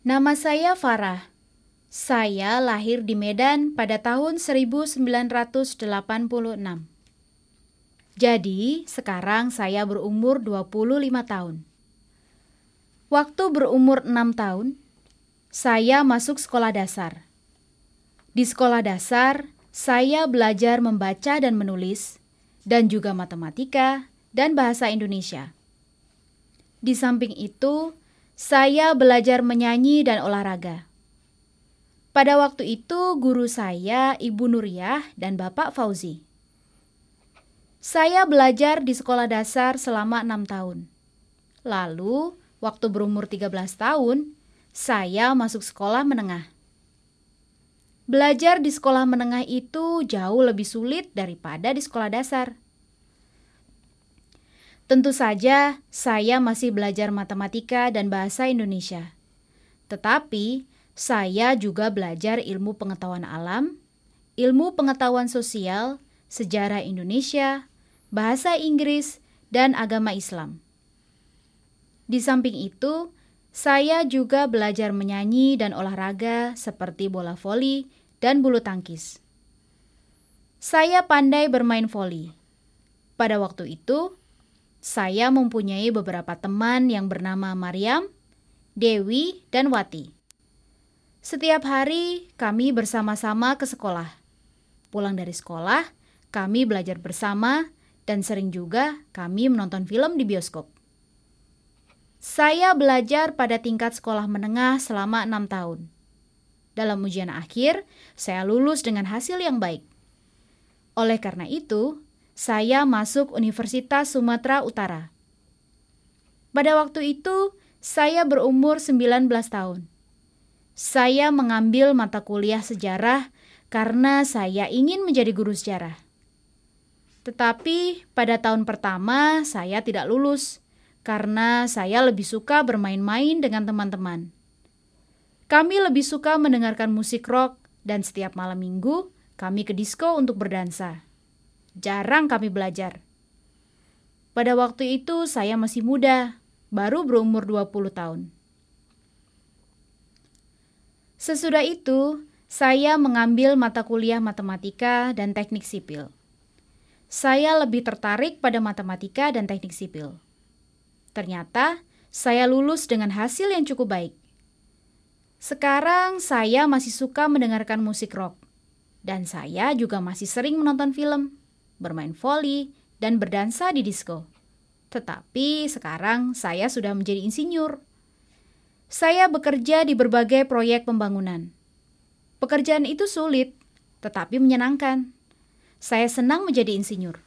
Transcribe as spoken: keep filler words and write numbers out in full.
Nama saya Farah. Saya lahir di Medan pada tahun seribu sembilan ratus delapan puluh enam. Jadi, sekarang saya berumur dua puluh lima tahun. Waktu berumur enam tahun, saya masuk sekolah dasar. Di sekolah dasar, saya belajar membaca dan menulis, dan juga matematika dan bahasa Indonesia. Di samping itu, saya belajar menyanyi dan olahraga. Pada waktu itu, guru saya Ibu Nuriyah dan Bapak Fauzi. Saya belajar di sekolah dasar selama enam tahun. Lalu, waktu berumur tiga belas tahun, saya masuk sekolah menengah. Belajar di sekolah menengah itu jauh lebih sulit daripada di sekolah dasar. Tentu saja, saya masih belajar matematika dan bahasa Indonesia. Tetapi, saya juga belajar ilmu pengetahuan alam, ilmu pengetahuan sosial, sejarah Indonesia, bahasa Inggris, dan agama Islam. Di samping itu, saya juga belajar menyanyi dan olahraga seperti bola voli dan bulu tangkis. Saya pandai bermain voli. Pada waktu itu, saya mempunyai beberapa teman yang bernama Maryam, Dewi, dan Wati. Setiap hari kami bersama-sama ke sekolah. Pulang dari sekolah, kami belajar bersama dan sering juga kami menonton film di bioskop. Saya belajar pada tingkat sekolah menengah selama enam tahun. Dalam ujian akhir, saya lulus dengan hasil yang baik. Oleh karena itu, saya masuk Universitas Sumatera Utara. Pada waktu itu, saya berumur sembilan belas tahun. Saya mengambil mata kuliah sejarah karena saya ingin menjadi guru sejarah. Tetapi pada tahun pertama saya tidak lulus karena saya lebih suka bermain-main dengan teman-teman. Kami lebih suka mendengarkan musik rock dan setiap malam minggu kami ke disko untuk berdansa. Jarang kami belajar. Pada waktu itu saya masih muda, baru berumur dua puluh tahun. Sesudah itu, saya mengambil mata kuliah matematika dan teknik sipil. Saya lebih tertarik pada matematika dan teknik sipil. Ternyata, saya lulus dengan hasil yang cukup baik. Sekarang saya masih suka mendengarkan musik rock. Dan saya juga masih sering menonton film, bermain voli, dan berdansa di disko. Tetapi sekarang saya sudah menjadi insinyur. Saya bekerja di berbagai proyek pembangunan. Pekerjaan itu sulit, tetapi menyenangkan. Saya senang menjadi insinyur.